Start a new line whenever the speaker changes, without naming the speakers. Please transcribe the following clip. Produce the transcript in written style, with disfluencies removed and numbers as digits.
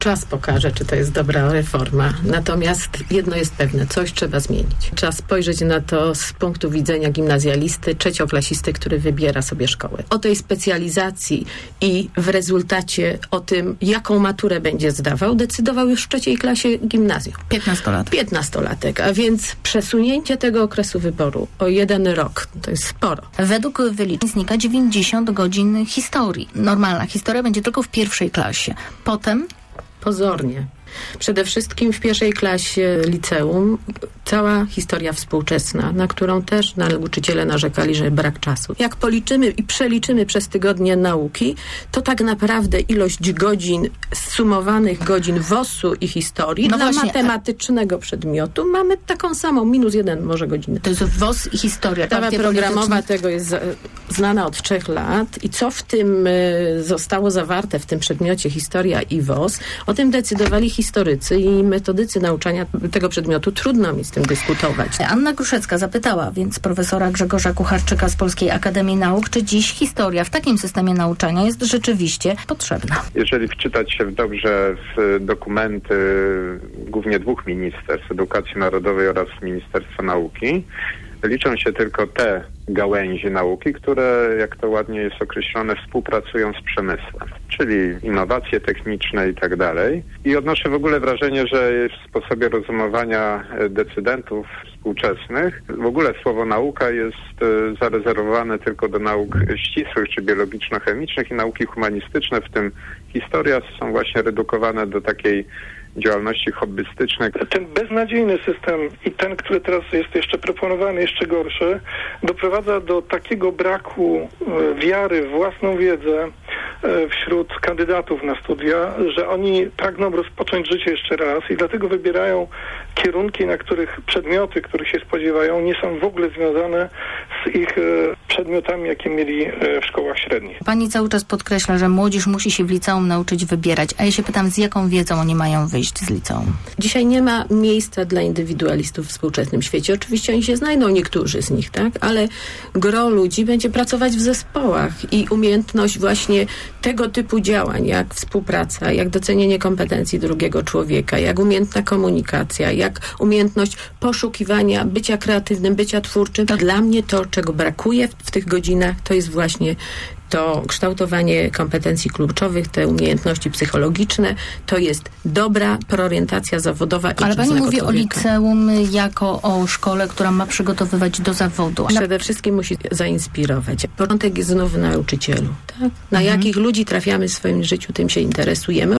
Czas pokaże, czy to jest dobra reforma. Natomiast jedno jest pewne, coś trzeba zmienić. Trzeba spojrzeć na to z punktu widzenia gimnazjalisty, trzecioklasisty, który wybiera sobie szkołę. O tej specjalizacji i w rezultacie o tym, jaką maturę będzie zdawał, decydował już w 3. klasie gimnazjum. 15-latek, a więc przesunięcie tego okresu wyboru o 1 rok, to jest sporo.
Według wyliczeń znika 90 godzin historii. Normalna historia będzie tylko w 1. klasie. Potem
pozornie. Przede wszystkim w 1. klasie liceum cała historia współczesna, na którą też nauczyciele narzekali, że brak czasu. Jak policzymy i przeliczymy przez tygodnie nauki, to tak naprawdę ilość godzin, sumowanych godzin WOS-u i historii dla matematycznego przedmiotu mamy taką samą, -1 może godzinę.
To jest WOS i historia.
Podstawa programowa tego jest znana od 3 lat i co w tym zostało zawarte w tym przedmiocie historia i WOS, o tym decydowali historycy i metodycy nauczania tego przedmiotu. Trudno mi z tym dyskutować.
Anna Gruszecka zapytała więc profesora Grzegorza Kucharczyka z Polskiej Akademii Nauk, czy dziś historia w takim systemie nauczania jest rzeczywiście potrzebna.
Jeżeli wczytać się dobrze w dokumenty głównie 2 ministerstw, Edukacji Narodowej oraz Ministerstwa Nauki, liczą się tylko te gałęzi nauki, które, jak to ładnie jest określone, współpracują z przemysłem, czyli innowacje techniczne i tak dalej. I odnoszę w ogóle wrażenie, że w sposobie rozumowania decydentów współczesnych w ogóle słowo nauka jest zarezerwowane tylko do nauk ścisłych czy biologiczno-chemicznych i nauki humanistyczne, w tym historia, są właśnie redukowane do takiej działalności hobbystycznej.
Ten beznadziejny system i ten, który teraz jest jeszcze proponowany, jeszcze gorszy, doprowadza do takiego braku wiary w własną wiedzę wśród kandydatów na studia, że oni pragną rozpocząć życie jeszcze raz i dlatego wybierają kierunki, na których przedmioty, których się spodziewają, nie są w ogóle związane z ich przedmiotami, jakie mieli w szkołach średnich.
Pani cały czas podkreśla, że młodzież musi się w liceum nauczyć wybierać, a ja się pytam, z jaką wiedzą oni mają wyjść z liceum?
Dzisiaj nie ma miejsca dla indywidualistów w współczesnym świecie. Oczywiście oni się znajdą, niektórzy z nich, tak? Ale gro ludzi będzie pracować w zespołach i umiejętność właśnie tego typu działań, jak współpraca, jak docenienie kompetencji drugiego człowieka, jak umiejętna komunikacja, jak umiejętność poszukiwania, bycia kreatywnym, bycia twórczym. To dla mnie to, czego brakuje w tych godzinach, to jest właśnie to kształtowanie kompetencji kluczowych, te umiejętności psychologiczne, to jest dobra preorientacja zawodowa.
Ale pani mówi o liceum jako o szkole, która ma przygotowywać do zawodu.
Przede wszystkim musi zainspirować. Początek jest znów w nauczycielu. Tak? Na jakich ludzi trafiamy w swoim życiu, tym się interesujemy.